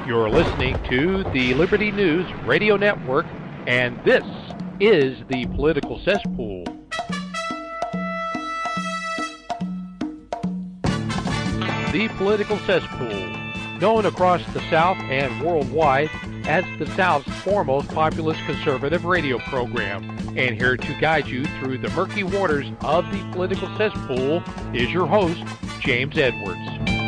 You're listening to the Liberty News Radio Network, and this is the Political Cesspool. The Political Cesspool, known across the South and worldwide as the South's foremost populist conservative radio program. And here to guide you through the murky waters of the Political Cesspool is your host, James Edwards.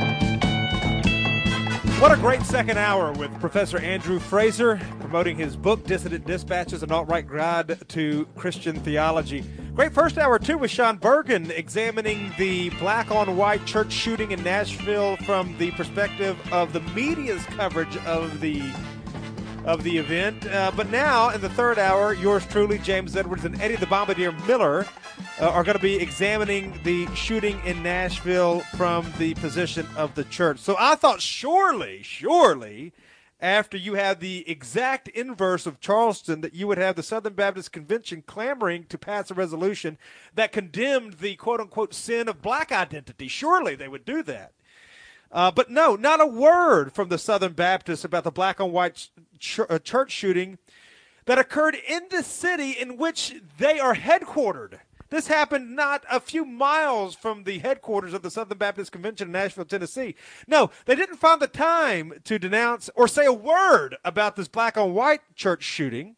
What a great second hour with Professor Andrew Fraser promoting his book, Dissident Dispatches, an alt-right guide to Christian theology. Great first hour, too, with Sean Bergen examining the black-on-white church shooting in Nashville from the perspective of the media's coverage of the event. But now, in the third hour, yours truly, James Edwards, and Eddie the Bombardier Miller are going to be examining the shooting in Nashville from the position of the church. So I thought surely, after you had the exact inverse of Charleston, that you would have the Southern Baptist Convention clamoring to pass a resolution that condemned the quote-unquote sin of black identity. Surely they would do that. But no, not a word from the Southern Baptists about the black-on-white church shooting that occurred in the city in which they are headquartered. This happened not a few miles from the headquarters of the Southern Baptist Convention in Nashville, Tennessee. No, they didn't find the time to denounce or say a word about this black-on-white church shooting.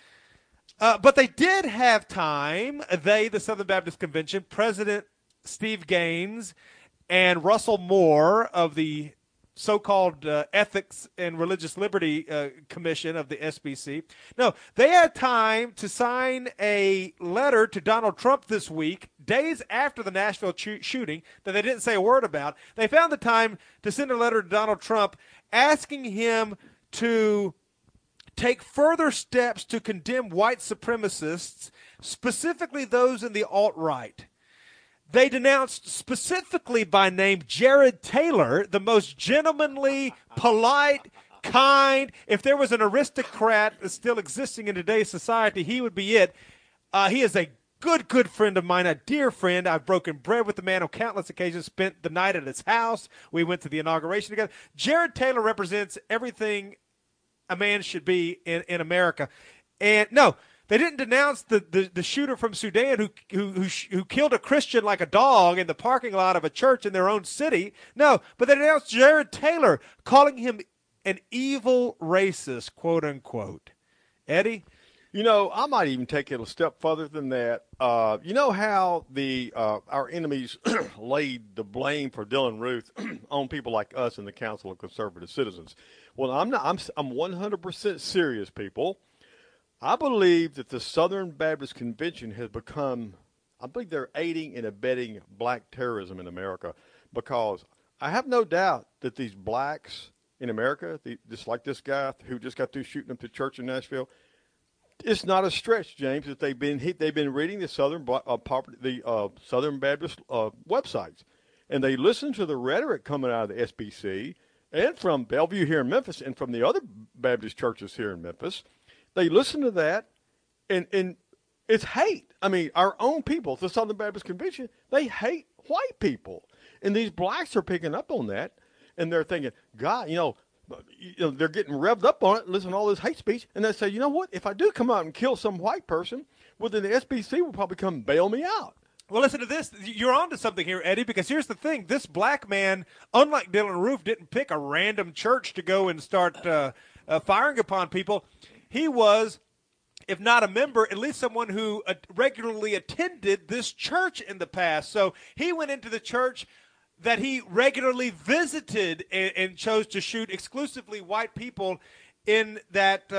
But they did have time, the Southern Baptist Convention, President Steve Gaines and Russell Moore of the so-called Ethics and Religious Liberty Commission of the SBC. No, they had time to sign a letter to Donald Trump this week, days after the Nashville shooting, that they didn't say a word about. They found the time to send a letter to Donald Trump asking him to take further steps to condemn white supremacists, specifically those in the alt-right. They denounced specifically by name Jared Taylor, the most gentlemanly, polite, kind. If there was an aristocrat still existing in today's society, he would be it. He is a good friend of mine, a dear friend. I've broken bread with the man on countless occasions, spent the night at his house. We went to the inauguration together. Jared Taylor represents everything a man should be in America. And no, they didn't denounce the shooter from Sudan who killed a Christian like a dog in the parking lot of a church in their own city. No, but they denounced Jared Taylor, calling him an evil racist, quote unquote. Eddie? You know, I might even take it a step further than that. You know how our enemies laid the blame for Dylan Ruth on people like us in the Council of Conservative Citizens. Well, I'm 100% serious, people. I believe that the Southern Baptist Convention has become, I believe they're aiding and abetting black terrorism in America, because I have no doubt that these blacks in America, just like this guy who just got through shooting up the church in Nashville, it's not a stretch, James, that they've been reading the Southern Southern Baptist websites, and they listen to the rhetoric coming out of the SBC and from Bellevue here in Memphis and from the other Baptist churches here in Memphis. They listen to that, and it's hate. I mean, our own people, the Southern Baptist Convention, they hate white people. And these blacks are picking up on that, and they're thinking, God, they're getting revved up on it, listen to all this hate speech, and they say, you know what, if I do come out and kill some white person, well, then the SBC will probably come bail me out. Well, listen to this. You're on to something here, Eddie, because here's the thing. This black man, unlike Dylan Roof, didn't pick a random church to go and start firing upon people. He was, if not a member, at least someone who regularly attended this church in the past. So he went into the church that he regularly visited and chose to shoot exclusively white people in that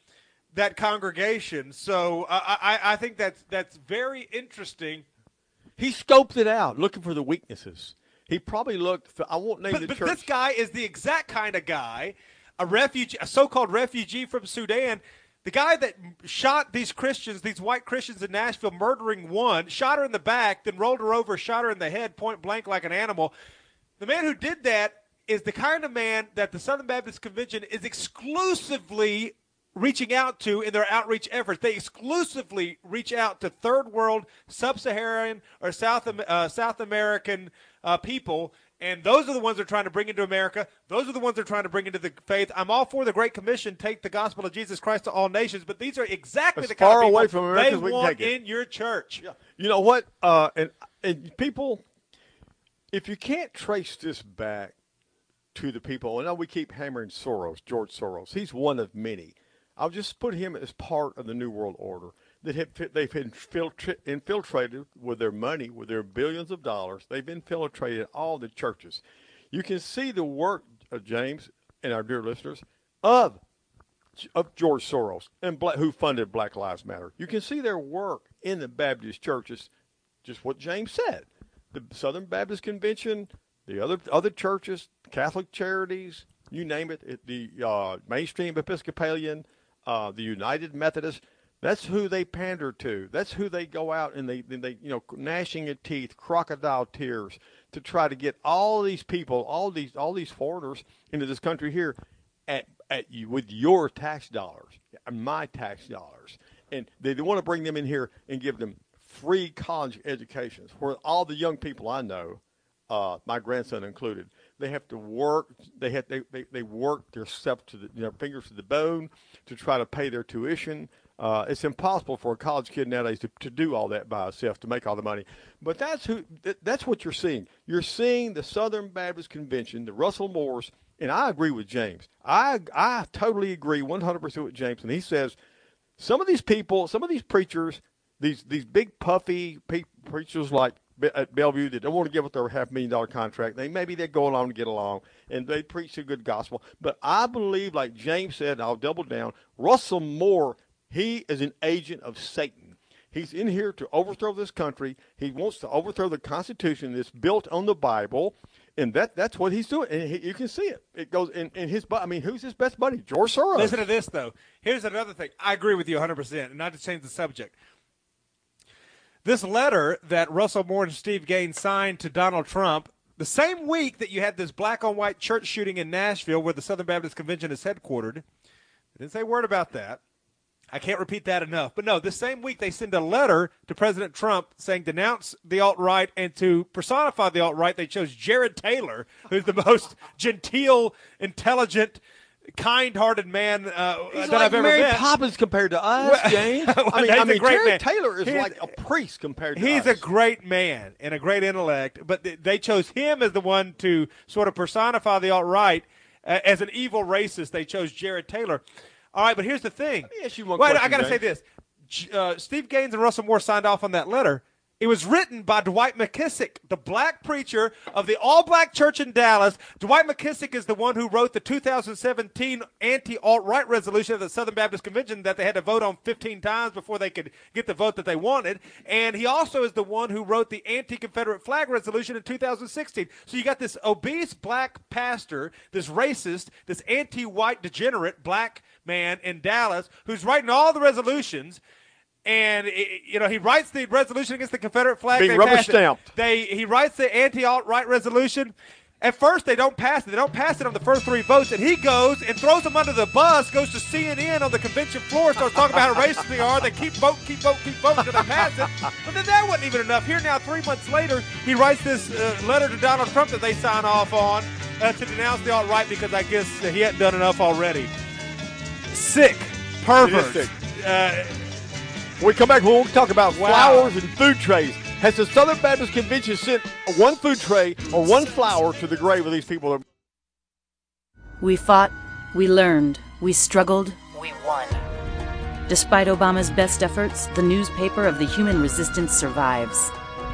congregation. So I think that's very interesting. He scoped it out, looking for the weaknesses. He probably looked. I won't name the church. But this guy is the exact kind of guy. A refugee, a so-called refugee from Sudan, the guy that shot these Christians, these white Christians in Nashville, murdering one, shot her in the back, then rolled her over, shot her in the head, point blank like an animal. The man who did that is the kind of man that the Southern Baptist Convention is exclusively reaching out to in their outreach efforts. They exclusively reach out to third world, sub-Saharan, or South American people And those are the ones they're trying to bring into America. Those are the ones they're trying to bring into the faith. I'm all for the Great Commission, take the gospel of Jesus Christ to all nations, but these are exactly the kind of people away from America they as we can want take it. in your church. Yeah. You know what? And people, if you can't trace this back to the people, I know we keep hammering Soros, George Soros. He's one of many. I'll just put him as part of the New World Order. They've infiltrated with their money, with their billions of dollars. They've infiltrated all the churches. You can see the work of James and our dear listeners of George Soros and who funded Black Lives Matter. You can see their work in the Baptist churches, just what James said. The Southern Baptist Convention, the other churches, Catholic Charities, you name it, the mainstream Episcopalian, the United Methodist. That's who they pander to. That's who they go out and they gnashing of teeth, crocodile tears, to try to get all these people, all these foreigners into this country here at you with your tax dollars, my tax dollars, and they want to bring them in here and give them free college educations. For all the young people I know, my grandson included, they have to work. They work themselves to their fingers to the bone to try to pay their tuition. It's impossible for a college kid nowadays to do all that by himself, to make all the money. But that's what you're seeing. You're seeing the Southern Baptist Convention, the Russell Moores, and I agree with James. I totally agree 100% with James. And he says some of these people, some of these preachers, these big puffy preachers like at Bellevue that don't want to give up their $500,000 contract, maybe they're going along to get along, and they preach a good gospel. But I believe, like James said, and I'll double down, Russell Moore, he is an agent of Satan. He's in here to overthrow this country. He wants to overthrow the Constitution that's built on the Bible, and that's what he's doing. And you can see it. It goes in his. I mean, who's his best buddy? George Soros. Listen to this, though. Here's another thing. I agree with you 100%, and not to change the subject. This letter that Russell Moore and Steve Gaines signed to Donald Trump, the same week that you had this black-on-white church shooting in Nashville where the Southern Baptist Convention is headquartered, they didn't say a word about that. I can't repeat that enough. But no, the same week they send a letter to President Trump saying denounce the alt-right, and to personify the alt-right, they chose Jared Taylor, who's the most genteel, intelligent, kind-hearted man that I've ever Mary met. Poppins compared to us, James. I mean Jared Taylor is like a priest compared to us. He's a great man and a great intellect, but they chose him as the one to sort of personify the alt-right as an evil racist. They chose Jared Taylor. All right, but here's the thing. Let me ask you one question, I got to say this. Steve Gaines and Russell Moore signed off on that letter. It was written by Dwight McKissick, the black preacher of the all-black church in Dallas. Dwight McKissick is the one who wrote the 2017 anti-alt-right resolution of the Southern Baptist Convention that they had to vote on 15 times before they could get the vote that they wanted. And he also is the one who wrote the anti-Confederate flag resolution in 2016. So you got this obese black pastor, this racist, this anti-white degenerate black man in Dallas who's writing all the resolutions. And, he writes the resolution against the Confederate flag. Being rubber stamped. He writes the anti-alt-right resolution. At first, they don't pass it. They don't pass it on the first 3 votes. And he goes and throws them under the bus, goes to CNN on the convention floor, starts talking about how racist they are. They keep voting until they pass it. But then that wasn't even enough. Here now, 3 months later, he writes this letter to Donald Trump that they sign off on to denounce the alt-right because I guess he hadn't done enough already. Sick. Pervert. It is sick. When we come back, we'll talk about flowers and food trays. Has the Southern Baptist Convention sent one food tray or one flower to the grave of these people? We fought, we learned, we struggled, we won. Despite Obama's best efforts, the newspaper of the human resistance survives.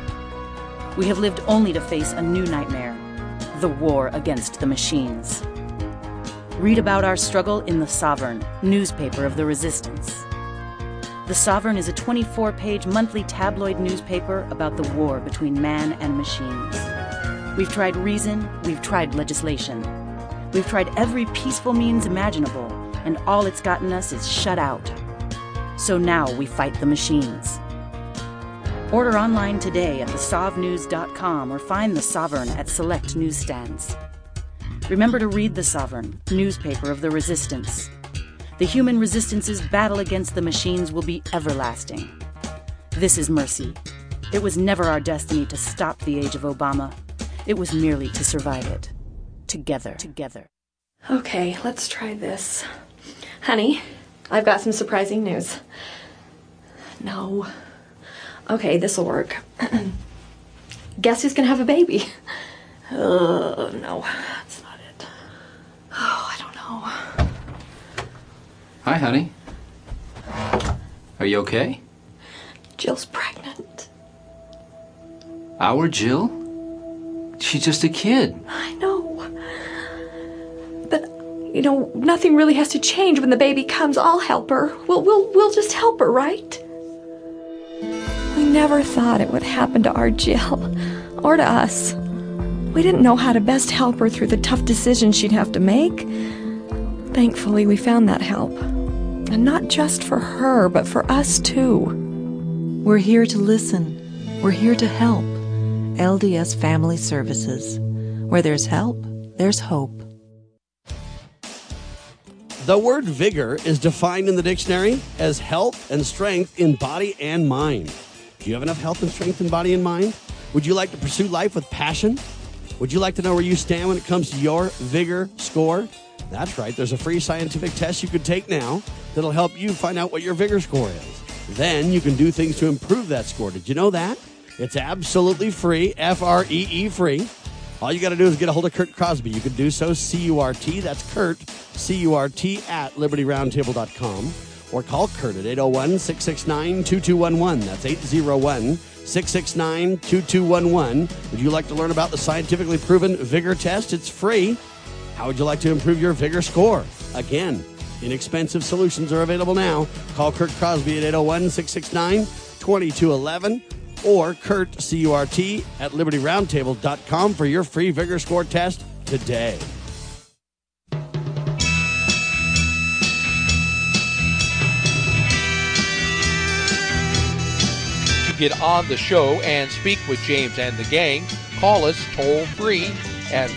We have lived only to face a new nightmare, the war against the machines. Read about our struggle in The Sovereign, newspaper of the resistance. The Sovereign is a 24-page monthly tabloid newspaper about the war between man and machines. We've tried reason, we've tried legislation. We've tried every peaceful means imaginable, and all it's gotten us is shut out. So now we fight the machines. Order online today at thesovnews.com or find The Sovereign at select newsstands. Remember to read The Sovereign, newspaper of the resistance. The human resistance's battle against the machines will be everlasting. This is Mercy. It was never our destiny to stop the age of Obama. It was merely to survive it. Together. Okay, let's try this. Honey, I've got some surprising news. No. Okay, this'll work. Guess who's gonna have a baby? Oh, no, that's not it. Oh, I don't know. Hi, honey. Are you okay? Jill's pregnant. Our Jill? She's just a kid. I know. But, nothing really has to change when the baby comes. I'll help her. We'll just help her, right? We never thought it would happen to our Jill, or to us. We didn't know how to best help her through the tough decisions she'd have to make. Thankfully, we found that help. And not just for her, but for us, too. We're here to listen. We're here to help. LDS Family Services. Where there's help, there's hope. The word vigor is defined in the dictionary as health and strength in body and mind. Do you have enough health and strength in body and mind? Would you like to pursue life with passion? Would you like to know where you stand when it comes to your vigor score? That's right. There's a free scientific test you can take now that'll help you find out what your vigor score is. Then you can do things to improve that score. Did you know that? It's absolutely free, Free free. All you got to do is get a hold of Kurt Crosby. You can do so, C-U-R-T, that's Kurt, C-U-R-T, at LibertyRoundtable.com. Or call Kurt at 801-669-2211. That's 801-669-2211. Would you like to learn about the scientifically proven vigor test? It's free. How would you like to improve your vigor score? Again, inexpensive solutions are available now. Call Kurt Crosby at 801-669-2211 or Kurt, C-U-R-T, at LibertyRoundtable.com for your free vigor score test today. To get on the show and speak with James and the gang, call us toll free at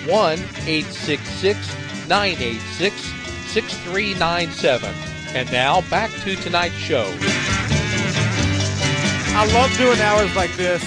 1-866-986-6397. And now back to tonight's show. I love doing hours like this.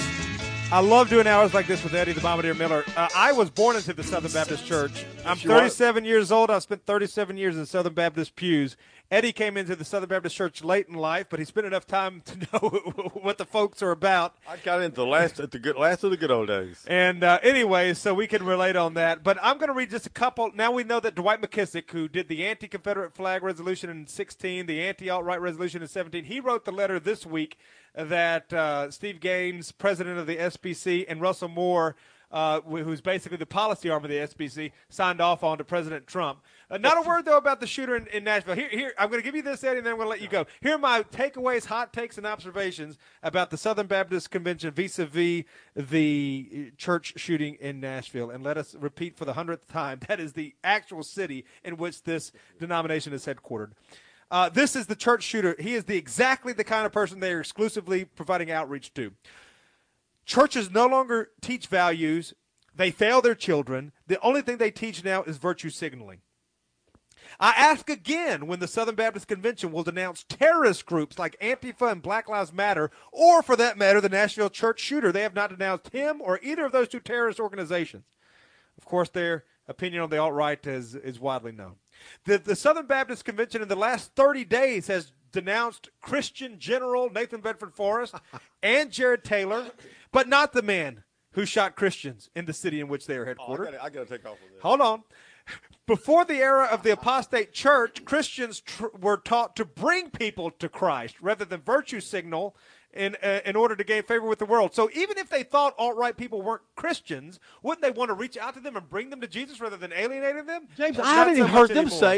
With Eddie the Bombardier Miller. I was born into the Southern Baptist Church. I'm 37 years old. I've spent 37 years in the Southern Baptist pews. Eddie came into the Southern Baptist Church late in life, but he spent enough time to know what the folks are about. I got into the last of the good old days. And anyway, so we can relate on that. But I'm going to read just a couple. Now we know that Dwight McKissick, who did the anti-Confederate flag resolution in 16, the anti-alt-right resolution in 17, he wrote the letter this week that Steve Gaines, president of the SBC, and Russell Moore, who's basically the policy arm of the SBC, signed off on to President Trump. Not a word, though, about the shooter in Nashville. Here, I'm going to give you this, Eddie, and then I'm going to let you go. Here are my takeaways, hot takes, and observations about the Southern Baptist Convention vis-a-vis the church shooting in Nashville. And let us repeat for the 100th time, that is the actual city in which this denomination is headquartered. This is the church shooter. He is exactly the kind of person they are exclusively providing outreach to. Churches no longer teach values. They fail their children. The only thing they teach now is virtue signaling. I ask again when the Southern Baptist Convention will denounce terrorist groups like Antifa and Black Lives Matter, or for that matter, the Nashville church shooter. They have not denounced him or either of those two terrorist organizations. Of course, their opinion on the alt-right is widely known. The Southern Baptist Convention in the last 30 days has denounced Christian General Nathan Bedford Forrest and Jared Taylor, but not the man who shot Christians in the city in which they are headquartered. I got to take off with this. Hold on. Before the era of the apostate church, Christians were taught to bring people to Christ rather than virtue signal in order to gain favor with the world. So even if they thought alt-right people weren't Christians, wouldn't they want to reach out to them and bring them to Jesus rather than alienating them? James, I haven't even heard them say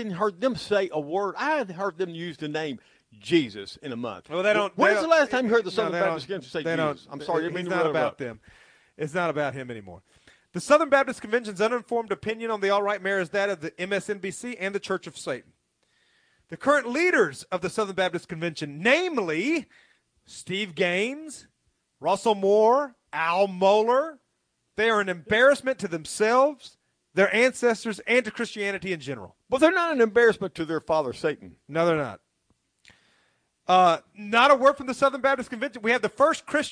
a word. I haven't heard them use the name Jesus in a month. Well, they don't. When's the last time you heard the Southern Baptist Convention say Jesus? I'm sorry, it's not about them. It's not about him anymore. The Southern Baptist Convention's uninformed opinion on the alt-right mayor is that of the MSNBC and the Church of Satan. The current leaders of the Southern Baptist Convention, namely Steve Gaines, Russell Moore, Al Mohler, they are an embarrassment to themselves, their ancestors, and to Christianity in general. Well, they're not an embarrassment to their father, Satan. No, they're not. Not a word from the Southern Baptist Convention. We have the first Christian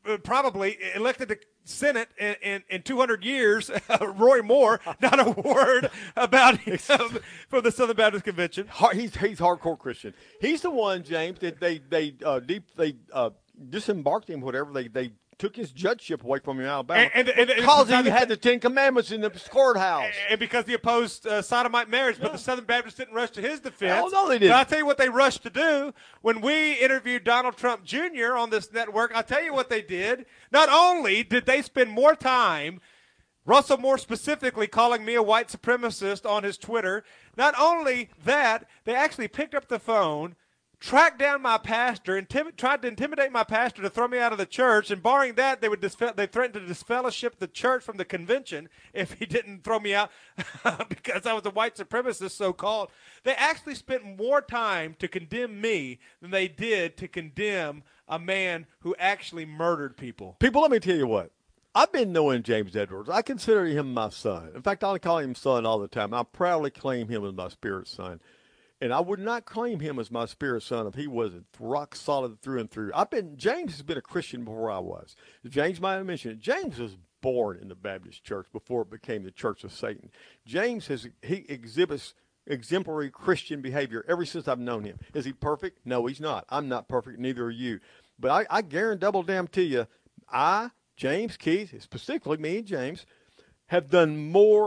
probably elected to Senate in 200 years, Roy Moore, not a word about him from the Southern Baptist Convention. He's hardcore Christian. He's the one, James, that they disembarked him, whatever. They took his judgeship away from him in Alabama because he had the Ten Commandments in the courthouse. And because he opposed sodomite marriage, but the Southern Baptists didn't rush to his defense. Oh, no, they didn't. But I'll tell you what they rushed to do. When we interviewed Donald Trump Jr. on this network, I'll tell you what they did. Not only did they spend more time, Russell Moore specifically calling me a white supremacist on his Twitter, not only that, they actually picked up the phone, tracked down my pastor, and tried to intimidate my pastor to throw me out of the church. And barring that, they threatened to disfellowship the church from the convention if he didn't throw me out because I was a white supremacist, so-called. They actually spent more time to condemn me than they did to condemn a man who actually murdered people. People, let me tell you what. I've been knowing James Edwards. I consider him my son. In fact, I call him son all the time. I proudly claim him as my spirit son. And I would not claim him as my spirit son if he wasn't rock solid through and through. James has been a Christian before I was. James might have mentioned it. James was born in the Baptist church before it became the Church of Satan. James he exhibits exemplary Christian behavior ever since I've known him. Is he perfect? No, he's not. I'm not perfect. Neither are you. But I guarantee double damn to you, James, Keith, specifically me and James, we have done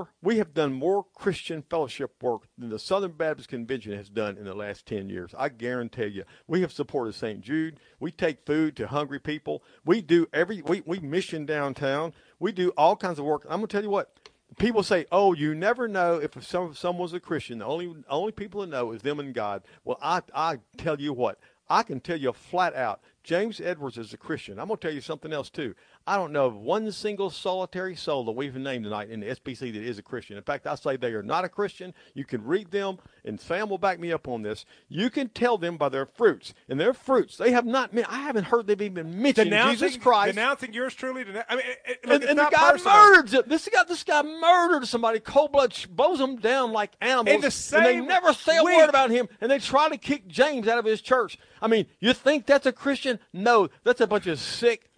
more Christian fellowship work than the Southern Baptist Convention has done in the last 10 years. I guarantee you. We have supported St. Jude. We take food to hungry people. We do we mission downtown. We do all kinds of work. I'm going to tell you what. People say, oh, you never know if someone's a Christian. The only people that know is them and God. Well, I tell you what. I can tell you flat out, James Edwards is a Christian. I'm going to tell you something else, too. I don't know of one single solitary soul that we've named tonight in the SBC that is a Christian. In fact, I say they are not a Christian. You can read them, and Sam will back me up on this. You can tell them by their fruits. And their fruits, I haven't heard they've even mentioned Jesus Christ. Denouncing yours truly. And the guy murdered this guy murdered somebody, cold blood, bows them down like animals. And they never say a word about him, and they try to kick James out of his church. I mean, you think that's a Christian? No, that's a bunch of sick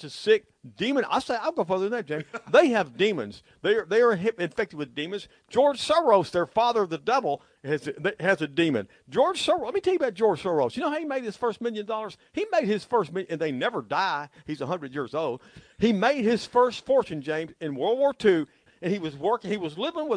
demon. I'll go further than that, James. They have demons. They are infected with demons. George Soros, their father of the devil, has a demon. George Soros. Let me tell you about George Soros. You know how he made his first $1 million? He made his first million, and they never die. He's 100 years old. He made his first fortune, James, in World War II. And he was living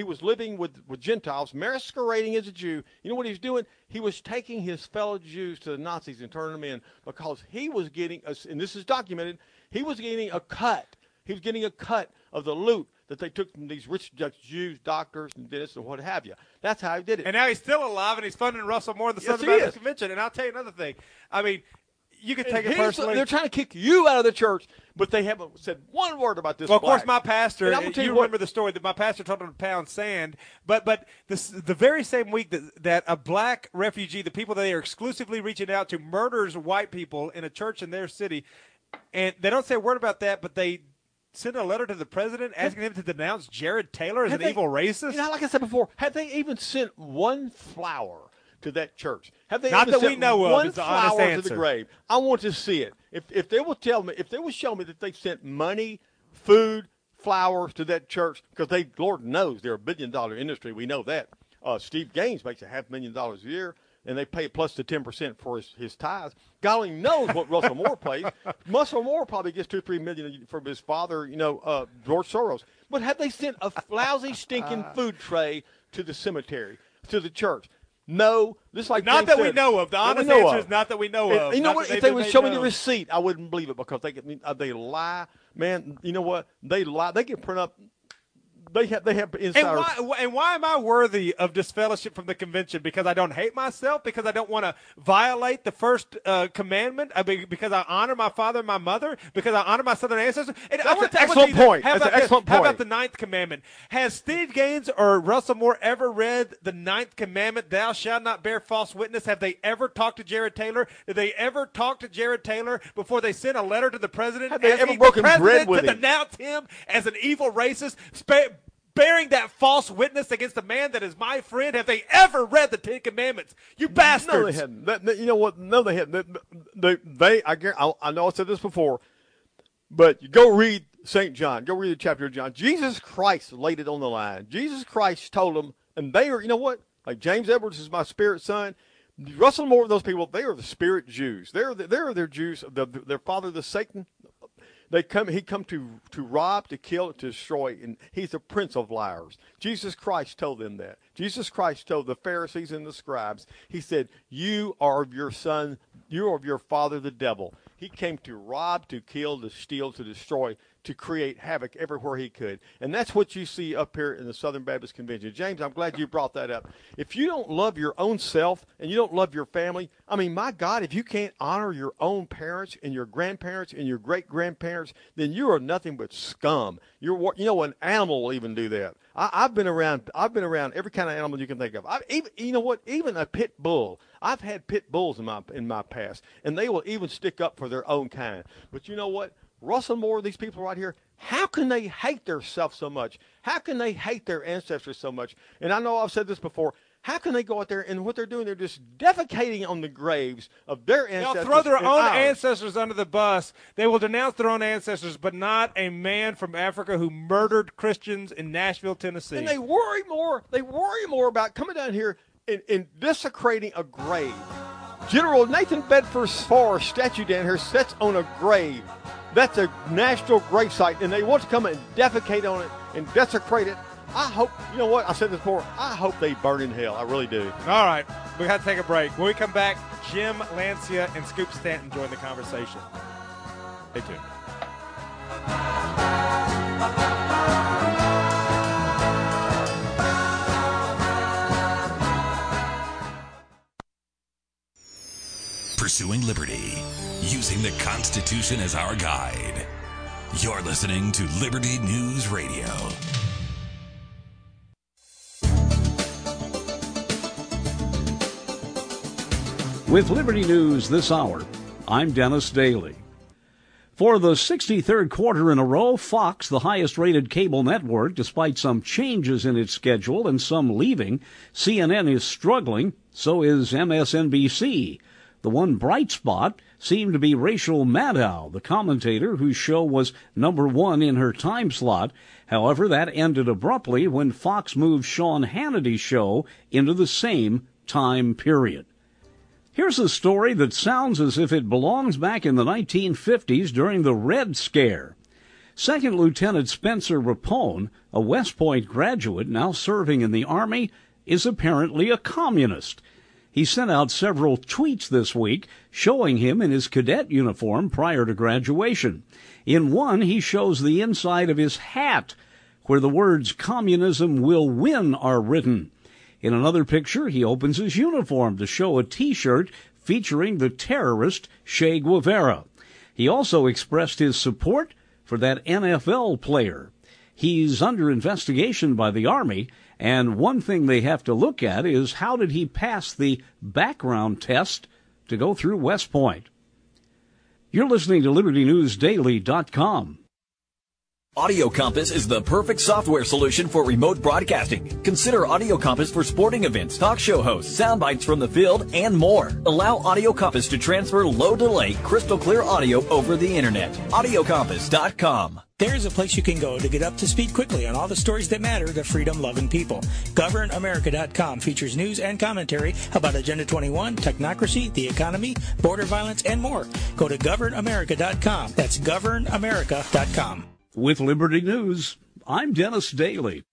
with Gentiles, masquerading as a Jew. You know what he was doing? He was taking his fellow Jews to the Nazis and turning them in because he was getting, and this is documented, he was getting a cut. He was getting a cut of the loot that they took from these rich Jews, doctors, and dentists, and what have you. That's how he did it. And now he's still alive, and he's funding Russell Moore, the Southern Baptist Convention. And I'll tell you another thing. I mean, you can take it personally. They're trying to kick you out of the church, but they haven't said one word about this. Well, of course, my pastor, you remember the story that my pastor told him to pound sand, but the very same week that a black refugee, the people that they are exclusively reaching out to, murders white people in a church in their city, and they don't say a word about that, but they send a letter to the president asking him to denounce Jared Taylor as an evil racist? You know, like I said before, have they even sent one flower to that church? Have they not even that we know one of? Flower to the grave? I want to see it. If they will tell me, if they will show me that they sent money, food, flowers to that church, because Lord knows they're $1 billion industry. We know that. Steve Gaines makes $500,000 a year, and they pay plus the 10% for his tithes. God only knows what Russell Moore pays. Russell Moore probably gets $2 or $3 million from his father, George Soros. But have they sent a lousy, stinking food tray to the cemetery, to the church? No, just like not that we know of. The honest answer is not that we know of. You know what? If they would show me the receipt, I wouldn't believe it because they lie, man. You know what? They lie. They can print up. They have insiders. And why am I worthy of disfellowship from the convention? Because I don't hate myself? Because I don't want to violate the first commandment? Because I honor my father and my mother? Because I honor my Southern ancestors? That's an excellent point. How about the 9th commandment? Has Steve Gaines or Russell Moore ever read the 9th commandment, thou shalt not bear false witness? Have they ever talked to Jared Taylor? Did they ever talk to Jared Taylor before they sent a letter to the president? Have they ever broken bread with him? To denounce him as an evil racist? Bearing that false witness against a man that is my friend? Have they ever read the 10 Commandments? You bastards! No, they hadn't. You know what? No, they hadn't. I know I said this before. But you go read St. John. Go read the chapter of John. Jesus Christ laid it on the line. Jesus Christ told them, and they are, you know what? Like James Edwards is my spirit son. Russell Moore, those people, they are the spirit Jews. They're their Jews. Their father, the Satan. He come to rob, to kill, to destroy, and he's the prince of liars. Jesus Christ told them that. Jesus Christ told the Pharisees and the scribes, he said, you are of your son, you are of your father, the devil. He came to rob, to kill, to steal, to destroy, to create havoc everywhere he could. And that's what you see up here in the Southern Baptist Convention. James, I'm glad you brought that up. If you don't love your own self and you don't love your family, I mean, my God, if you can't honor your own parents and your grandparents and your great-grandparents, then you are nothing but scum. An animal will even do that. I've been around every kind of animal you can think of. Even a pit bull. I've had pit bulls in my past, and they will even stick up for their own kind. But you know what? Russell Moore, these people right here, how can they hate themselves so much? How can they hate their ancestors so much? And I know I've said this before. How can they go out there and what they're doing? They're just defecating on the graves of their ancestors. They'll throw their own ancestors under the bus. They will denounce their own ancestors, but not a man from Africa who murdered Christians in Nashville, Tennessee. And they worry more about coming down here and desecrating a grave. General Nathan Bedford Forrest statue down here sits on a grave. That's a national grave site, and they want to come and defecate on it and desecrate it. I hope, you know what, I said this before, I hope they burn in hell. I really do. All right, we got to take a break. When we come back, Jim Lancia and Scoop Stanton join the conversation. Stay tuned. Pursuing liberty, using the Constitution as our guide. You're listening to Liberty News Radio. With Liberty News this hour, I'm Dennis Daly. For the 63rd quarter in a row, Fox, the highest-rated cable network, despite some changes in its schedule and some leaving, CNN is struggling, so is MSNBC. The one bright spot seemed to be Rachel Maddow, the commentator whose show was number one in her time slot. However, that ended abruptly when Fox moved Sean Hannity's show into the same time period. Here's a story that sounds as if it belongs back in the 1950s during the Red Scare. Second Lieutenant Spencer Rapone, a West Point graduate now serving in the Army, is apparently a communist. He sent out several tweets this week showing him in his cadet uniform prior to graduation. In one, he shows the inside of his hat, where the words "Communism will win" are written. In another picture, he opens his uniform to show a T-shirt featuring the terrorist Che Guevara. He also expressed his support for that NFL player. He's under investigation by the Army, and one thing they have to look at is how did he pass the background test to go through West Point. You're listening to LibertyNewsDaily.com. Audio Compass is the perfect software solution for remote broadcasting. Consider Audio Compass for sporting events, talk show hosts, sound bites from the field, and more. Allow Audio Compass to transfer low-delay, crystal-clear audio over the Internet. AudioCompass.com. There's a place you can go to get up to speed quickly on all the stories that matter to freedom-loving people. GovernAmerica.com features news and commentary about Agenda 21, technocracy, the economy, border violence, and more. Go to GovernAmerica.com. That's GovernAmerica.com. With Liberty News, I'm Dennis Daly.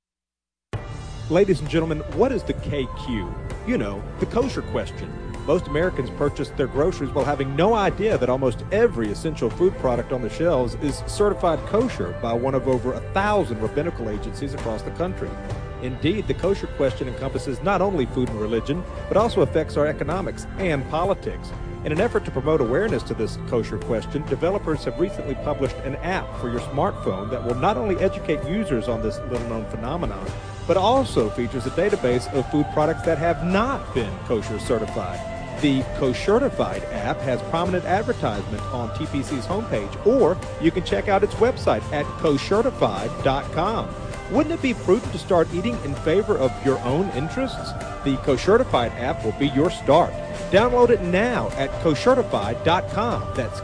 Ladies and gentlemen, what is the KQ? You know, the kosher question. Most Americans purchase their groceries while having no idea that almost every essential food product on the shelves is certified kosher by one of over 1,000 rabbinical agencies across the country. Indeed, the kosher question encompasses not only food and religion, but also affects our economics and politics. In an effort to promote awareness to this kosher question, developers have recently published an app for your smartphone that will not only educate users on this little-known phenomenon, but also features a database of food products that have not been kosher certified. The Koshertified app has prominent advertisement on TPC's homepage, or you can check out its website at koshertified.com. Wouldn't it be prudent to start eating in favor of your own interests? The Koshertified app will be your start. Download it now at koshertified.com. That's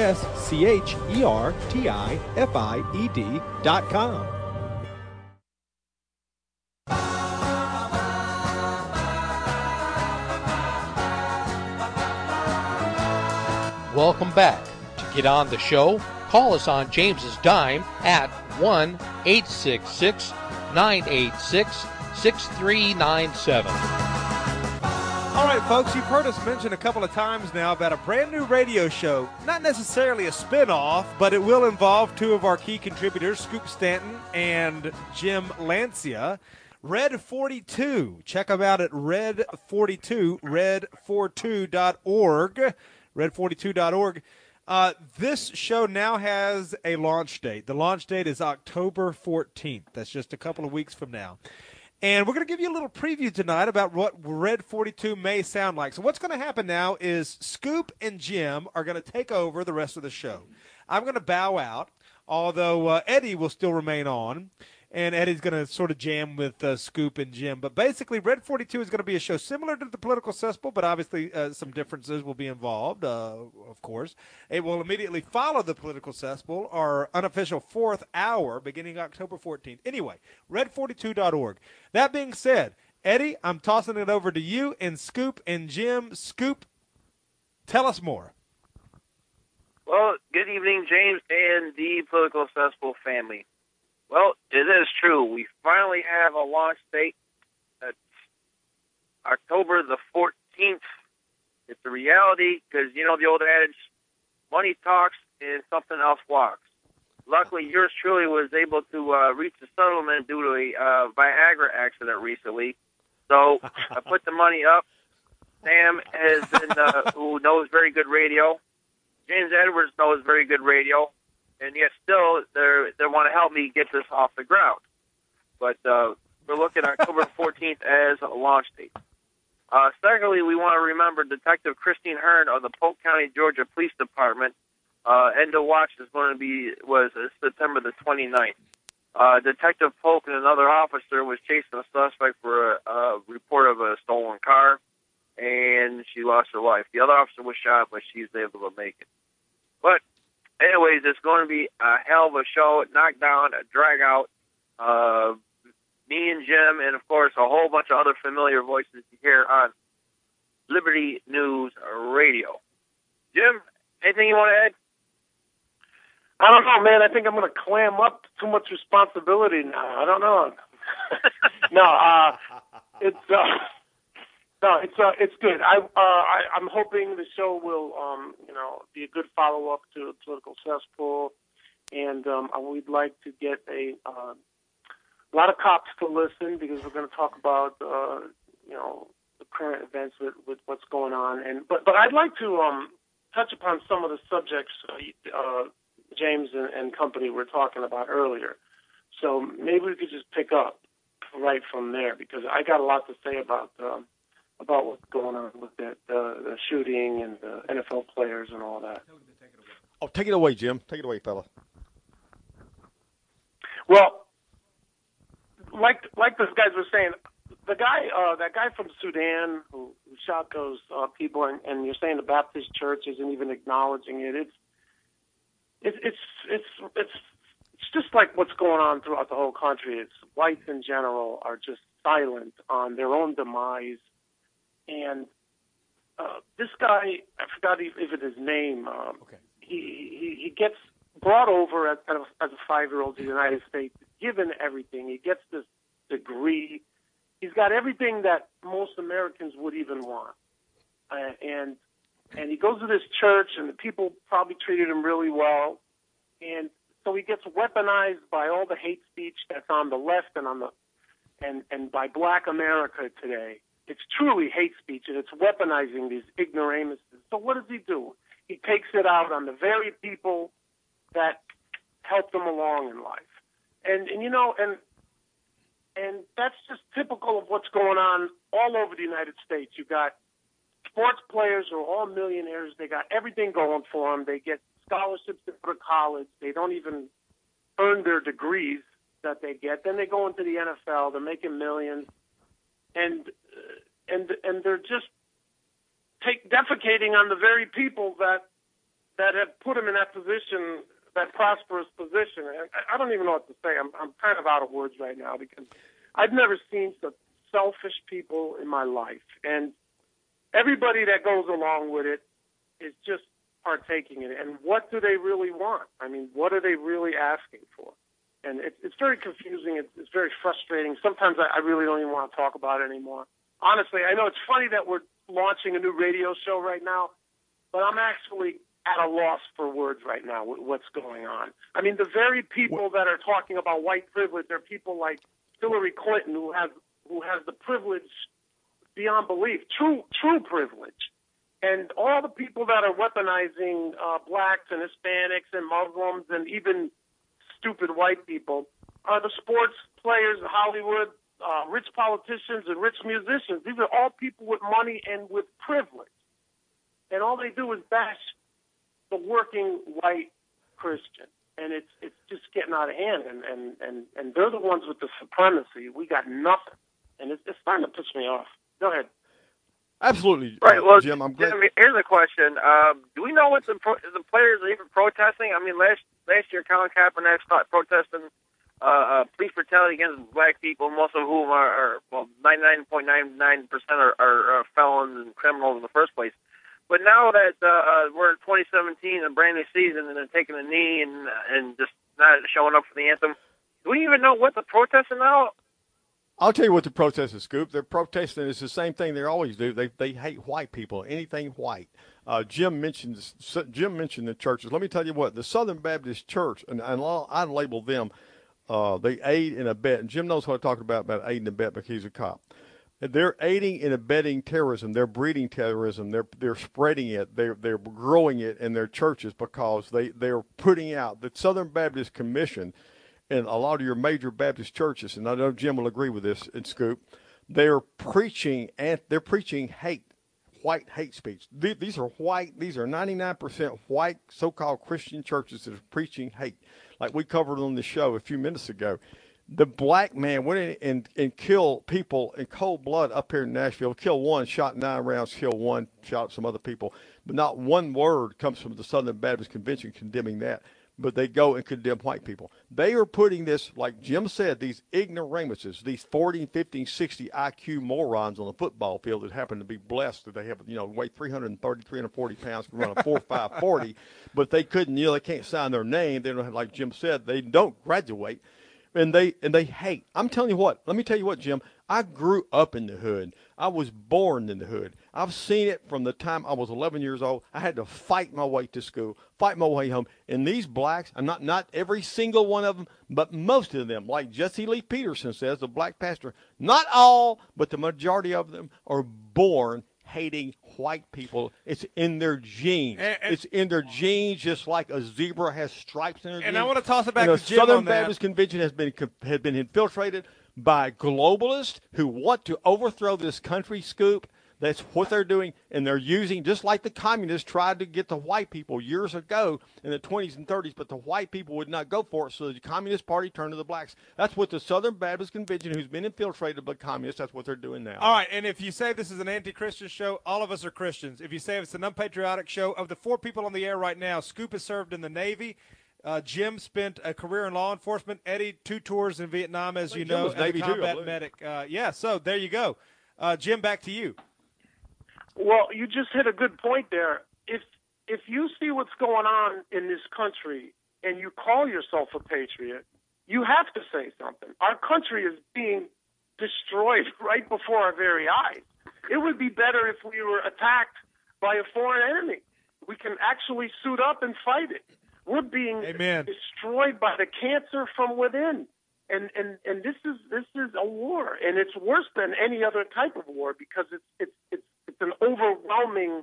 KOSCHERTIFIED.com. Welcome back. To get on the show, call us on James's Dime at 1-866-986-6397. All right, folks, you've heard us mention a couple of times now about a brand new radio show. Not necessarily a spin-off, but it will involve two of our key contributors, Scoop Stanton and Jim Lancia. Red 42. Check them out at Red 42, red42.org. Red42.org. This show now has a launch date. The launch date is October 14th. That's just a couple of weeks from now. And we're going to give you a little preview tonight about what Red 42 may sound like. So what's going to happen now is Scoop and Jim are going to take over the rest of the show. I'm going to bow out, although Eddie will still remain on. And Eddie's going to sort of jam with Scoop and Jim. But basically, Red 42 is going to be a show similar to the Political Cesspool, but obviously some differences will be involved, of course. It will immediately follow the Political Cesspool, our unofficial fourth hour, beginning October 14th. Anyway, red42.org. That being said, Eddie, I'm tossing it over to you and Scoop and Jim. Scoop, tell us more. Well, good evening, James and the Political Cesspool family. Well, it is true. We finally have a launch date. It's October the 14th. It's a reality because, you know, the old adage, money talks and something else walks. Luckily, yours truly was able to reach a settlement due to a Viagra accident recently. So I put the money up. Sam has been, who knows very good radio. James Edwards knows very good radio. And yet still, they want to help me get this off the ground. But we're looking at October 14th as a launch date. Secondly, we want to remember Detective Christine Hearn of the Polk County, Georgia Police Department. End of watch was September the 29th. Detective Polk and another officer was chasing a suspect for a report of a stolen car, and she lost her life. The other officer was shot, but she was able to make it. But anyways, it's going to be a hell of a show, knockdown, a drag out. Me and Jim, and of course a whole bunch of other familiar voices you hear on Liberty News Radio. Jim, anything you want to add? I don't know, man. I think I'm going to clam up to too much responsibility now. I don't know. It's good. I'm hoping the show will, be a good follow-up to Political Cesspool, and we'd like to get a lot of cops to listen because we're going to talk about, the current events with what's going on. But I'd like to touch upon some of the subjects James and company were talking about earlier. So maybe we could just pick up right from there because I got a lot to say about what's going on with the shooting and the NFL players and all that. Oh, take it away, Jim. Take it away, fella. Well, like those guys were saying, that guy from Sudan who shot those people, and you're saying the Baptist Church isn't even acknowledging it. It's just like what's going on throughout the whole country. It's whites in general are just silent on their own demise. And this guy, I forgot if it's his name. He gets brought over as a 5-year-old to the United States, given everything. He gets this degree. He's got everything that most Americans would even want. And he goes to this church, and the people probably treated him really well. And so he gets weaponized by all the hate speech that's on the left and by Black America today. It's truly hate speech, and it's weaponizing these ignoramuses. So what does he do? He takes it out on the very people that helped him along in life. And that's just typical of what's going on all over the United States. You got sports players who are all millionaires. They got everything going for them. They get scholarships to go to college. They don't even earn their degrees that they get. Then they go into the NFL. They're making millions. And they're just defecating on the very people that have put him in that position, that prosperous position. And I don't even know what to say. I'm kind of out of words right now because I've never seen such selfish people in my life. And everybody that goes along with it is just partaking in it. And what do they really want? I mean, what are they really asking for? And it's very confusing. It's very frustrating. Sometimes I really don't even want to talk about it anymore. Honestly, I know it's funny that we're launching a new radio show right now, but I'm actually at a loss for words right now with what's going on. I mean, the very people that are talking about white privilege are people like Hillary Clinton, who has the privilege beyond belief, true privilege. And all the people that are weaponizing blacks and Hispanics and Muslims and even stupid white people are the sports players, Hollywood, rich politicians, and rich musicians. These are all people with money and with privilege. And all they do is bash the working white Christian. And it's just getting out of hand. And they're the ones with the supremacy. We got nothing. And it's starting to piss me off. Go ahead. Absolutely. Right. Well, Jim, I'm glad. Jim, here's a question. Do we know what the players are even protesting? I mean, last year, Colin Kaepernick started protesting police brutality against black people, most of whom are 99.99% are felons and criminals in the first place. But now that we're in 2017, a brand new season, and they're taking a knee and just not showing up for the anthem, do we even know what they're protesting now? I'll tell you what the protest is, Scoop. They're protesting. It's the same thing they always do. They hate white people, anything white. Jim mentioned the churches. Let me tell you what, the Southern Baptist Church, and I label them, they aid and abet. And Jim knows what I'm talking about aid and abet because he's a cop. They're aiding and abetting terrorism. They're breeding terrorism. They're spreading it. They're growing it in their churches because they're putting out the Southern Baptist Commission. And a lot of your major Baptist churches, and I know Jim will agree with this in Scoop, they're preaching hate, white hate speech. These are white. These are 99% white so-called Christian churches that are preaching hate, like we covered on the show a few minutes ago. The black man went in and killed people in cold blood up here in Nashville. Killed one, shot 9 rounds, killed one, shot some other people. But not one word comes from the Southern Baptist Convention condemning that. But they go and condemn white people. They are putting this, like Jim said, these ignoramuses, these 40, 50, 60 IQ morons on the football field that happen to be blessed that they have, weigh 330, 340 pounds, can run a 4.5 40, but they couldn't, they can't sign their name. They don't have, like Jim said, they don't graduate. And they hate. I'm telling you what. Let me tell you what, Jim. I grew up in the hood. I was born in the hood. I've seen it from the time I was 11 years old. I had to fight my way to school, fight my way home. And these blacks, I'm not every single one of them, but most of them, like Jesse Lee Peterson says, the black pastor, not all, but the majority of them are born hating white people. It's in their genes. It's in their genes, just like a zebra has stripes in their genes. And I want to toss it back to Jim Southern on that. Baptist Convention has been infiltrated by globalists who want to overthrow this country, Scoop. That's what they're doing, and they're using, just like the communists tried to get the white people years ago in the 20s and 30s, but the white people would not go for it, so the Communist Party turned to the blacks. That's what the Southern Baptist Convention, who's been infiltrated by communists, that's what they're doing now. All right, and if you say this is an anti-Christian show, all of us are Christians. If you say it's an unpatriotic show, of the 4 people on the air right now, Scoop has served in the Navy. Jim spent a career in law enforcement. Eddie, 2 tours in Vietnam, as you know, as a combat medic. So there you go. Jim, back to you. Well, you just hit a good point there. If you see what's going on in this country and you call yourself a patriot, you have to say something. Our country is being destroyed right before our very eyes. It would be better if we were attacked by a foreign enemy. We can actually suit up and fight it. We're being destroyed by the cancer from within. And this is a war, and it's worse than any other type of war because it's an overwhelming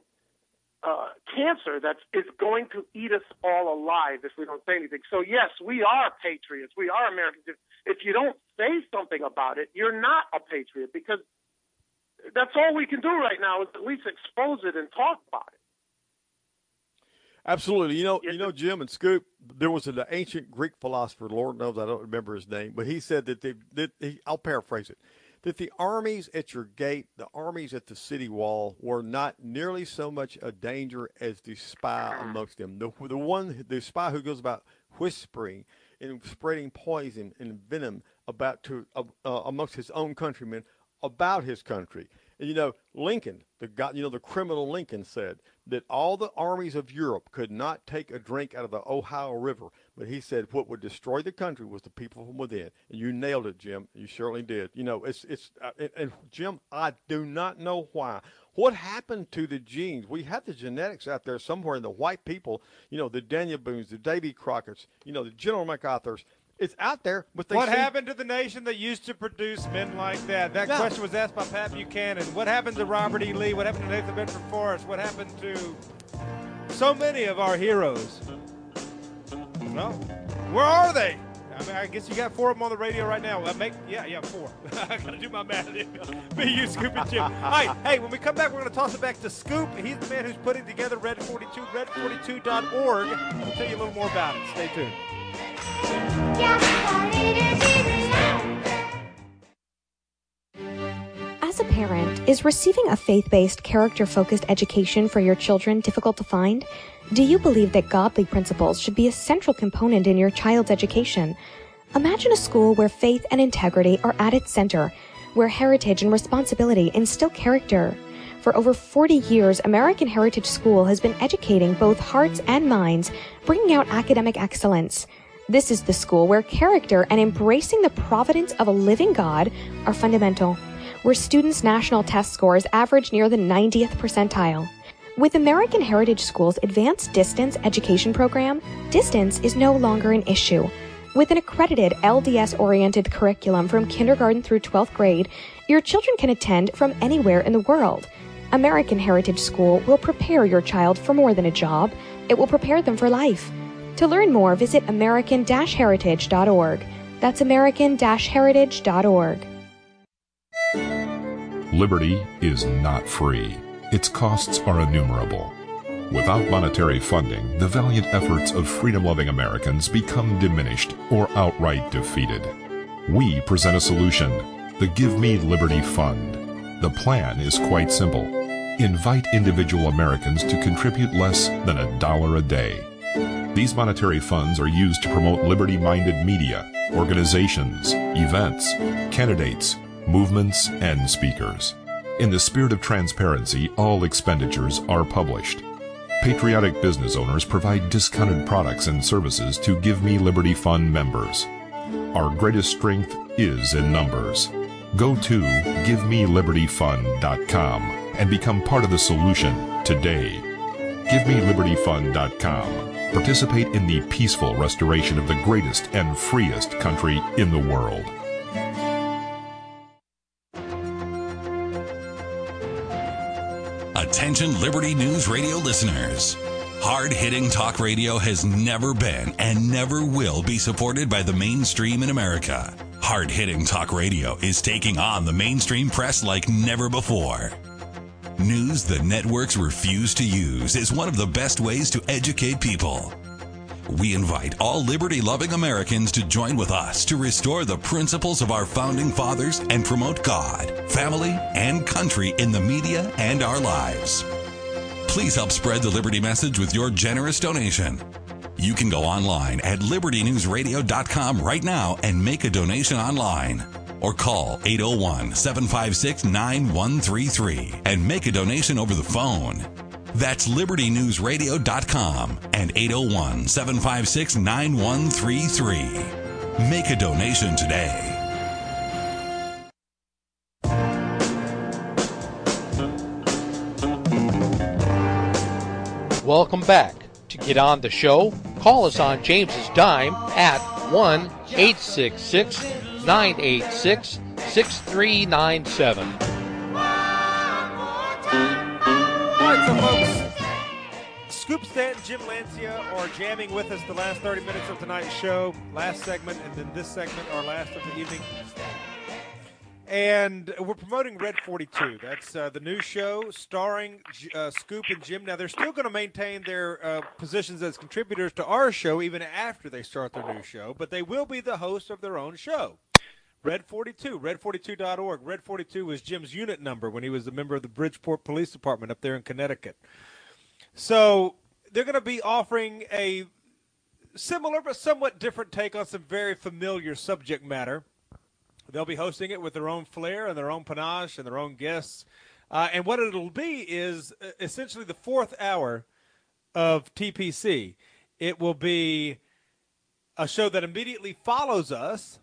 cancer that is going to eat us all alive if we don't say anything. So yes, we are patriots. We are Americans. If you don't say something about it, you're not a patriot because that's all we can do right now is at least expose it and talk about it. Absolutely. You know, Jim and Scoop, there was an ancient Greek philosopher, Lord knows I don't remember his name, but he said that I'll paraphrase it. that the armies at your gate, the armies at the city wall, were not nearly so much a danger as the spy amongst them. The spy who goes about whispering and spreading poison and venom amongst his own countrymen about his country. And, Lincoln, the criminal Lincoln said that all the armies of Europe could not take a drink out of the Ohio River, but he said what would destroy the country was the people from within. And you nailed it, Jim. You certainly did. And Jim, I do not know why. What happened to the genes? We have the genetics out there somewhere in the white people, the Daniel Boones, the Davy Crockett's, the General MacArthur's. It's out there, but what happened to the nation that used to produce men like that? That question was asked by Pat Buchanan. What happened to Robert E. Lee? What happened to Nathan Bedford Forrest? What happened to so many of our heroes? No. Where are they? I mean, I guess you got 4 of them on the radio right now. 4. I got to do my math. Me, you, Scoop, and Jim. All right, hey, when we come back, we're going to toss it back to Scoop. He's the man who's putting together Red 42, red42.org. We'll tell you a little more about it. Stay tuned. As a parent, is receiving a faith-based, character-focused education for your children difficult to find? Do you believe that godly principles should be a central component in your child's education? Imagine a school where faith and integrity are at its center, where heritage and responsibility instill character. For over 40 years, American Heritage School has been educating both hearts and minds, bringing out academic excellence. This is the school where character and embracing the providence of a living God are fundamental, where students' national test scores average near the 90th percentile. With American Heritage School's advanced distance education program, distance is no longer an issue. With an accredited LDS-oriented curriculum from kindergarten through 12th grade, your children can attend from anywhere in the world. American Heritage School will prepare your child for more than a job. It will prepare them for life. To learn more, visit American-Heritage.org. That's American-Heritage.org. Liberty is not free. Its costs are innumerable. Without monetary funding, the valiant efforts of freedom-loving Americans become diminished or outright defeated. We present a solution, the Give Me Liberty Fund. The plan is quite simple. Invite individual Americans to contribute less than $1 a day. These monetary funds are used to promote liberty-minded media, organizations, events, candidates, movements, and speakers. In the spirit of transparency, all expenditures are published. Patriotic business owners provide discounted products and services to Give Me Liberty Fund members. Our greatest strength is in numbers. Go to GiveMeLibertyFund.com and become part of the solution today. GiveMeLibertyFund.com. Participate in the peaceful restoration of the greatest and freest country in the world. Attention Liberty News Radio listeners. Hard-hitting talk radio has never been and never will be supported by the mainstream in America. Hard-hitting talk radio is taking on the mainstream press like never before. News the networks refuse to use is one of the best ways to educate people. We invite all liberty-loving Americans to join with us to restore the principles of our founding fathers and promote God, family, and country in the media and our lives. Please help spread the Liberty message with your generous donation. You can go online at libertynewsradio.com right now and make a donation online. Or call 801-756-9133 and make a donation over the phone. That's libertynewsradio.com and 801-756-9133. Make a donation today. Welcome back. To get on the show, call us on James's dime at 1-866-986-6397. All right, so folks, Scoop Stanton, Jim Lancia are jamming with us the last 30 minutes of tonight's show. Last segment, and then this segment, our last of the evening. And we're promoting Red 42. That's the new show starring Scoop and Jim. Now, they're still going to maintain their positions as contributors to our show even after they start their new show, but they will be the host of their own show. Red 42, red42.org. Red 42 was Jim's unit number when he was a member of the Bridgeport Police Department up there in Connecticut. So they're going to be offering a similar but somewhat different take on some very familiar subject matter. They'll be hosting it with their own flair and their own panache and their own guests. And what it'll be is essentially the fourth hour of TPC. It will be a show that immediately follows us.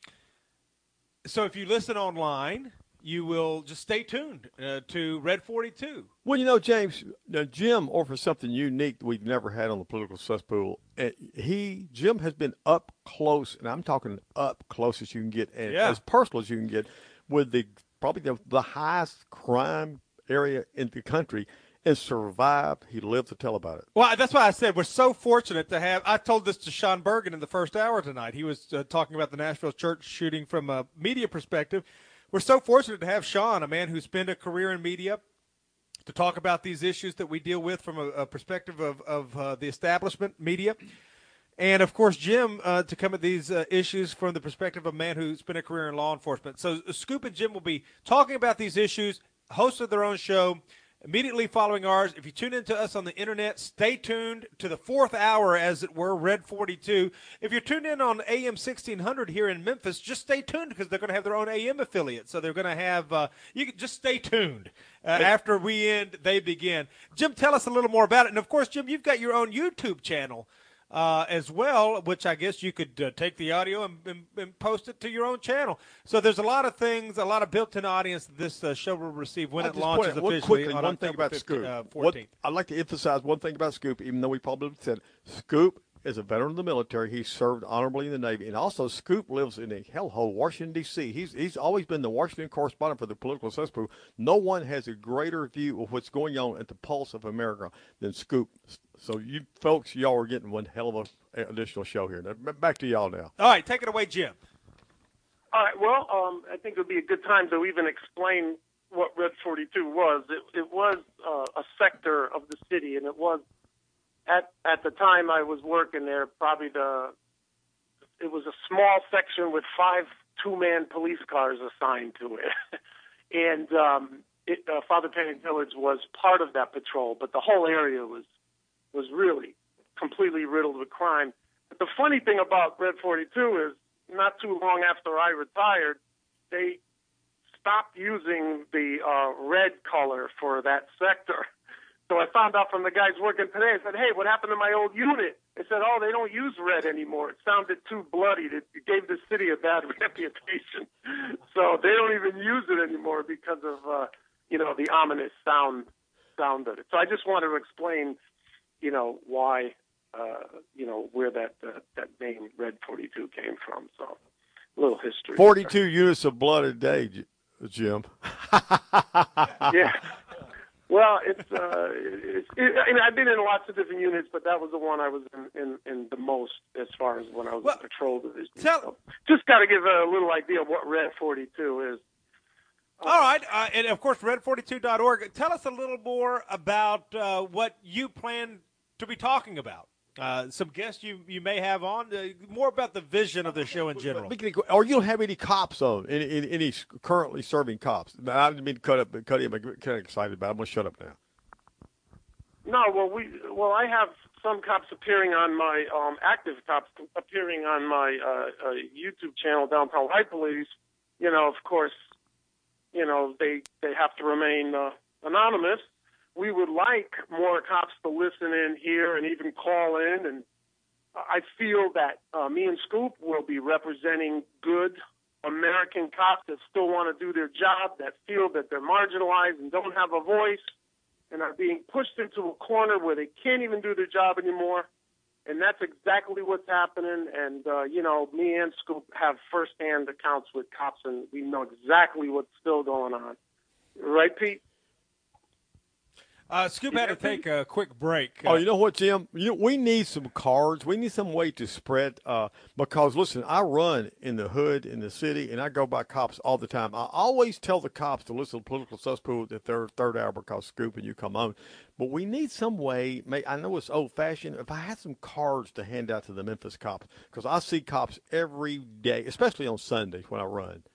So if you listen online, you will just stay tuned to Red 42. Well, you know, James, Jim offers something unique that we've never had on the Political Cesspool. Jim has been up close, and I'm talking up close as you can get, and as personal as you can get, with probably the highest crime area in the country, and survived. He lived to tell about it. Well, that's why I said we're so fortunate to have. I told this to Sean Bergen in the first hour tonight. He was talking about the Nashville church shooting from a media perspective. We're so fortunate to have Sean, a man who spent a career in media, to talk about these issues that we deal with from a perspective of the establishment media. And, of course, Jim, to come at these issues from the perspective of a man who spent a career in law enforcement. So Scoop and Jim will be talking about these issues, hosts of their own show, immediately following ours. If you tune into us on the internet, stay tuned to the fourth hour, as it were, Red 42. If you're tuned in on AM 1600 here in Memphis, just stay tuned because they're going to have their own AM affiliate. So they're going to have you can just stay tuned. After we end, they begin. Jim, tell us a little more about it. And, of course, Jim, you've got your own YouTube channel as well, which I guess you could take the audio and post it to your own channel. So there's a lot of things, a lot of built-in audience that this show will receive when it launches officially on October 14th. I'd like to emphasize one thing about Scoop, even though we probably said Scoop is a veteran of the military. He served honorably in the Navy. And also Scoop lives in a hellhole, Washington, D.C. He's always been the Washington correspondent for the Political Cesspool. No one has a greater view of what's going on at the pulse of America than Scoop. So you folks, y'all are getting one hell of an additional show here. Now, back to y'all now. All right, take it away, Jim. All right, well, I think it would be a good time to even explain what Red 42 was. It was a sector of the city, and it was, at the time I was working there, probably it was a small section with 5 two-man police cars assigned to it. And Father Penny Village was part of that patrol, but the whole area was really completely riddled with crime. But the funny thing about Red 42 is not too long after I retired, they stopped using the red color for that sector. So I found out from the guys working today. I said, hey, what happened to my old unit? They said, oh, they don't use red anymore. It sounded too bloodied. It gave the city a bad reputation. So they don't even use it anymore because of, the ominous sound of it. So I just wanted to explain, why, where that name Red 42 came from. So a little history. 42 units of blood a day, Jim. Yeah. Well, I've been in lots of different units, but that was the one I was in the most as far as when I was in patrol division. So just got to give a little idea of what Red 42 is. All right, and of course, red42.org. Tell us a little more about what you plan to be talking about. Some guests you may have on, more about the vision of the show in general. Or you don't have any cops on, any currently serving cops. I didn't mean to cut him. I'm kind of excited about it. I'm going to shut up now. No, I have some cops appearing on my, active cops appearing on my YouTube channel, Downtown High Police. Of course, they have to remain anonymous. We would like more cops to listen in here and even call in. And I feel that me and Scoop will be representing good American cops that still want to do their job, that feel that they're marginalized and don't have a voice and are being pushed into a corner where they can't even do their job anymore. And that's exactly what's happening. And, me and Scoop have firsthand accounts with cops, and we know exactly what's still going on. Right, Pete? Scoop had to take a quick break. Oh, you know what, Jim? We need some cards. We need some way to spread because, listen, I run in the hood in the city, and I go by cops all the time. I always tell the cops to listen to Political Cesspool at their third hour because Scoop and you come on. But we need some way. I know it's old-fashioned. If I had some cards to hand out to the Memphis cops, because I see cops every day, especially on Sundays when I run.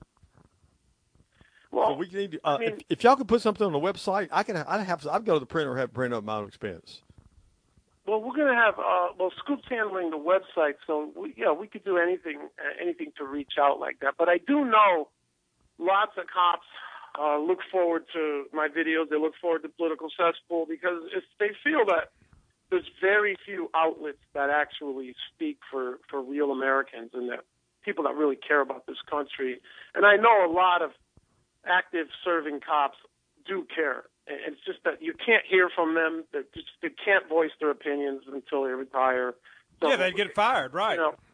Well, so we need. If y'all could put something on the website, I'd go to the printer and have it printed up at my own expense. Well, we're going to have Scoop's handling the website, so we could do anything to reach out like that. But I do know lots of cops look forward to my videos. They look forward to Political Cesspool because they feel that there's very few outlets that actually speak for real Americans and that people that really care about this country. And I know a lot of active serving cops do care. It's just that you can't hear from them. They can't voice their opinions until they retire. So, yeah, they get fired, right?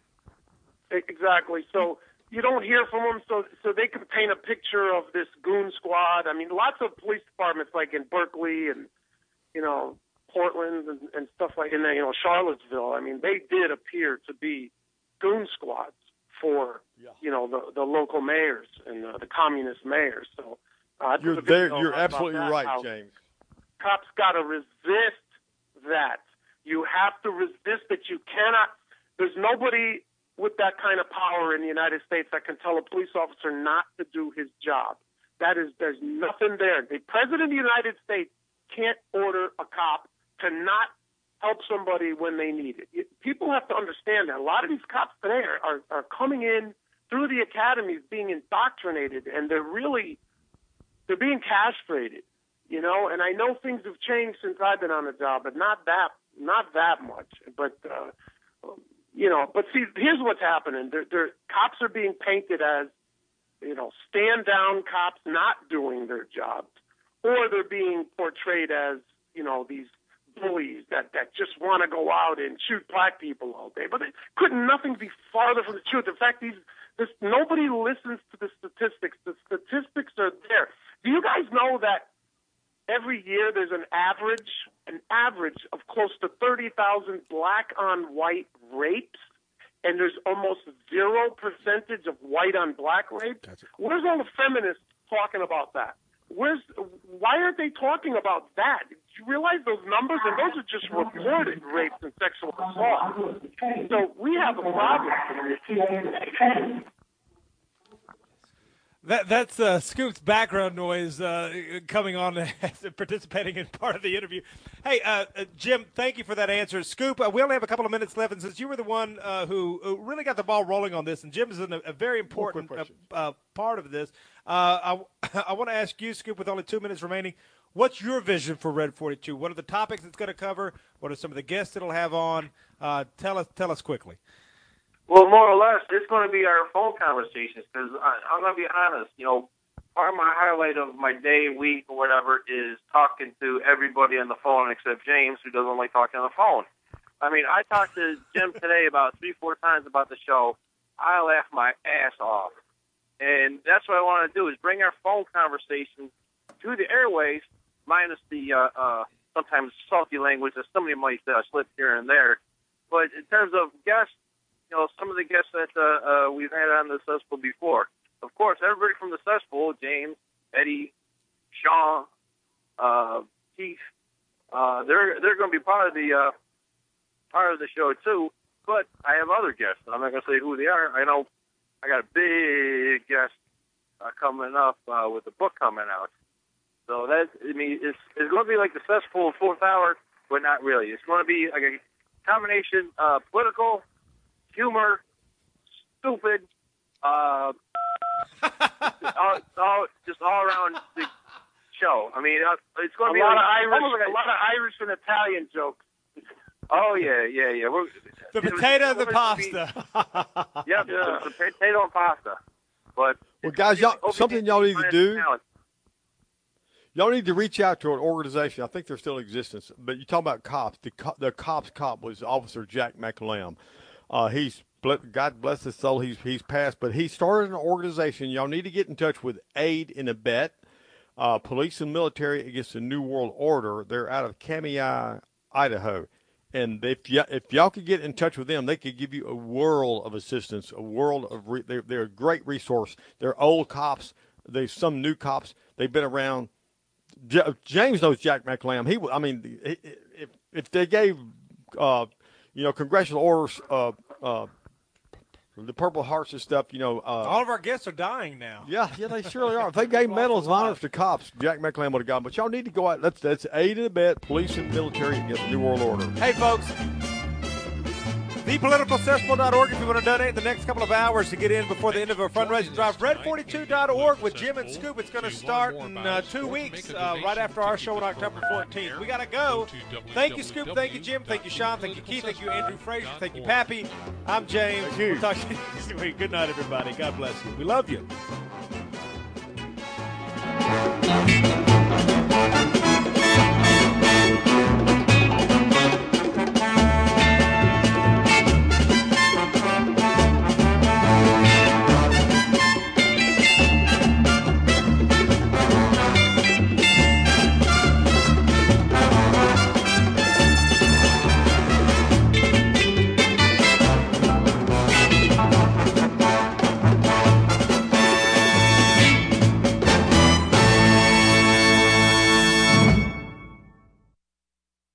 Exactly. So you don't hear from them, so they can paint a picture of this goon squad. I mean, lots of police departments, like in Berkeley and Portland and stuff like in Charlottesville. I mean, they did appear to be goon squads for the local mayors and the communist mayors. So you're absolutely right, James. Cops got to resist that. You have to resist it. You cannot. There's nobody with that kind of power in the United States that can tell a police officer not to do his job. There's nothing there. The President of the United States can't order a cop to not help somebody when they need it. People have to understand that. A lot of these cops today are coming in through the academies being indoctrinated, and they're being castrated, and I know things have changed since I've been on the job, but not that much. But, but see, here's what's happening. Cops are being painted as, stand down cops not doing their jobs, or they're being portrayed as, these bullies that just want to go out and shoot black people all day. But nothing be farther from the truth. In fact, nobody listens to the statistics. The statistics are there. Do you guys know that every year there's an average of close to 30,000 black on white rapes, and there's almost 0% of white on black rapes? Where's all the feminists talking about that? Why aren't they talking about that? Do you realize those numbers? And those are just reported rapes and sexual assault. So we have a problem. That's Scoop's background noise coming on as participating in part of the interview. Hey, Jim, thank you for that answer. Scoop, we only have a couple of minutes left, and since you were the one who really got the ball rolling on this, and Jim is in a very important part of this, I want to ask you, Scoop, with only 2 minutes remaining, what's your vision for Red 42? What are the topics it's going to cover? What are some of the guests it'll have on? Tell us quickly. Well, more or less, it's going to be our phone conversations because I'm going to be honest, part of my highlight of my day, week, or whatever is talking to everybody on the phone except James, who doesn't like talking on the phone. I mean, I talked to Jim today about 3-4 times about the show. I laughed my ass off. And that's what I want to do is bring our phone conversations to the airways, minus the sometimes salty language that somebody might slip here and there. But in terms of guests, some of the guests that we've had on the Cesspool before. Of course, everybody from the Cesspool, James, Eddie, Sean, Keith, they're going to be part of the show too. But I have other guests. I'm not going to say who they are. I know I got a big guest coming up with a book coming out. So it's going to be like the Cesspool fourth hour, but not really. It's going to be like a combination political, humor, stupid, just all around the show. I mean, it's going to be a lot of Irish and Italian jokes. Oh yeah. The potato and the pasta. Yep, the potato and pasta. But guys, something y'all need to do. Y'all need to reach out to an organization. I think they're still in existence. But you talk about cops. The cops cop was Officer Jack McLam. God bless his soul. He's passed, but he started an organization. Y'all need to get in touch with Aid and Abet. Police and Military Against the New World Order. They're out of Kamiah, Idaho. And if y'all could get in touch with them, they could give you a world of assistance, a world of they're a great resource. They're old cops. There's some new cops. They've been around. James knows Jack McLam. If they gave, congressional orders, the Purple Hearts and stuff, all of our guests are dying now. Yeah, they surely are. If they gave medals of honor to cops, Jack McLam would have got them. But y'all need to go out. Let's aid and abet police and military against the New World Order. Hey, folks. ThePoliticalCesspool.org if you want to donate in the next couple of hours to get in before the end of our fundraising drive. Red42.org with Jim and Scoop. It's going to start in 2 weeks, right after our show on October 14th. We got to go. Thank you, Scoop. Thank you, Jim. Thank you, Sean. Thank you, Keith. Thank you, Andrew Fraser. Thank you, Pappy. I'm James. We'll talk to you next week. Good night, everybody. God bless you. We love you.